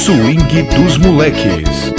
Swing dos Moleques.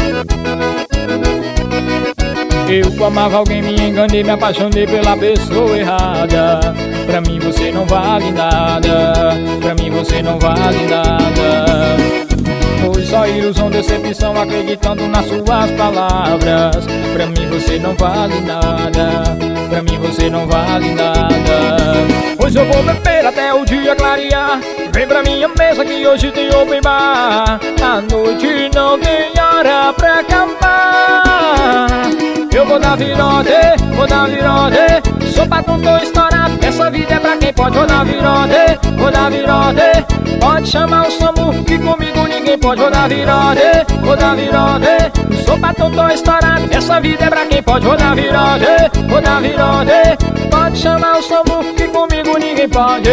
Eu amava alguém, me enganei, me apaixonei pela pessoa errada. Pra mim você não vale nada, pra mim você não vale nada. Foi só ilusão, decepção, acreditando nas suas palavras. Pra mim você não vale nada, pra mim você não vale nada. Hoje eu vou beber até o dia clarear. Vem pra minha mesa que hoje tem open bar. A noite não tem hora pra acabar. Eu vou dar virote, vou dar virote. Sou patrão, tô estourado, essa vida é pra quem pode. Vou dar virote, vou dar virote. Pode chamar o SAMU, que comigo ninguém pode. Vou dar virote, vou dar virote. Sou patrão, tô estourado, essa vida é pra quem pode. Vou dar virote, vou dar virote. Pode chamar o SAMU, que comigo ninguém pode.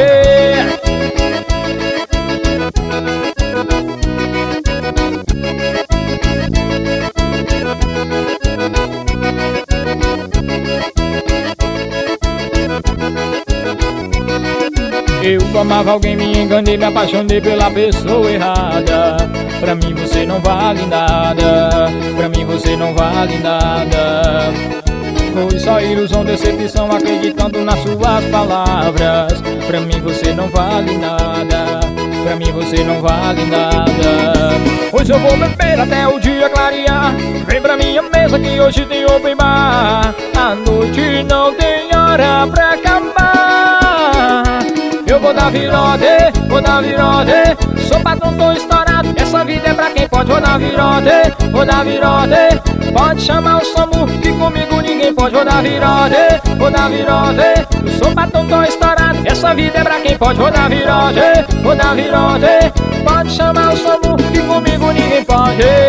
Eu amava alguém, me enganei, me apaixonei pela pessoa errada. Pra mim você não vale nada, pra mim você não vale nada. Foi só ilusão, decepção, acreditando nas suas palavras. Pra mim você não vale nada, pra mim você não vale nada. Hoje eu vou beber até o dia clarear. Vem pra minha mesa que hoje tem open bar. A noite não tem hora pra acabar. Eu vou dar virote, vou dar virote. Sou patrão, tô estourado, essa vida é pra quem pode. Vou dar virote, vou dar virote. Pode chamar o SAMU, que comigo ninguém pode. Vou dar virote, vou dar virote. Sou patrão, tô estourado, essa vida é pra quem pode. Vou dar virote, vou dar virote. Pode chamar o SAMU, que comigo ninguém pode.